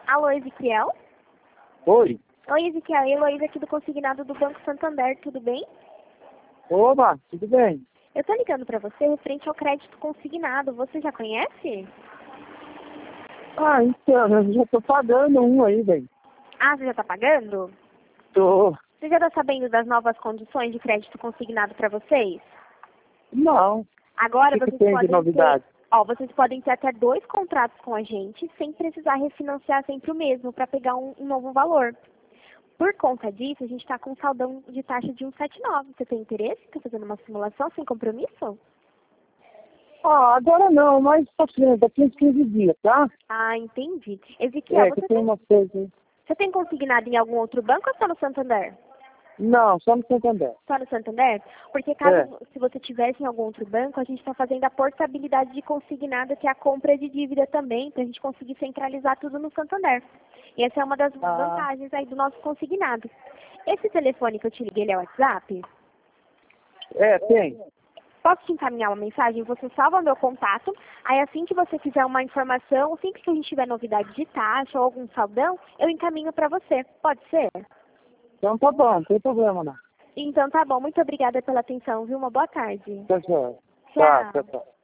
Alô, Ezequiel? Oi. Oi, Ezequiel. Heloísa aqui do Consignado do Banco Santander, tudo bem? Oba, tudo bem? Eu tô ligando pra você referente ao crédito consignado. Você já conhece? Ah, então, eu já tô pagando um aí, velho. Ah, você já tá pagando? Tô. Você já tá sabendo das novas condições de crédito consignado pra vocês? Não. O Agora que vocês tem de podem novidade? ter... Ó, vocês podem ter até 2 contratos com a gente sem precisar refinanciar sempre o mesmo para pegar um novo valor. Por conta disso, a gente está com um saldão de taxa de 1,79. Você tem interesse? Está fazendo uma simulação sem compromisso? Ah, agora não, mas tá sendo daqui uns 15 dias, tá? Ah, entendi. Ezequiel, Que tem uma coisa aí. você tem consignado em algum outro banco ou só no Santander? Não, só no Santander. Só no Santander? Porque se você tivesse em algum outro banco, a gente está fazendo a portabilidade de consignado, que é a compra de dívida também, para a gente conseguir centralizar tudo no Santander. E essa é uma das vantagens aí do nosso consignado. Esse telefone que eu te liguei, ele é o WhatsApp? Tem. Posso te encaminhar uma mensagem? Você salva meu contato, aí assim que você quiser uma informação, assim que a gente tiver novidade de taxa ou algum saldão, eu encaminho para você. Pode ser? Então tá bom, não tem problema não. Então tá bom, muito obrigada pela atenção, viu? Uma boa tarde. Tchau, tchau. Tchau. Tchau.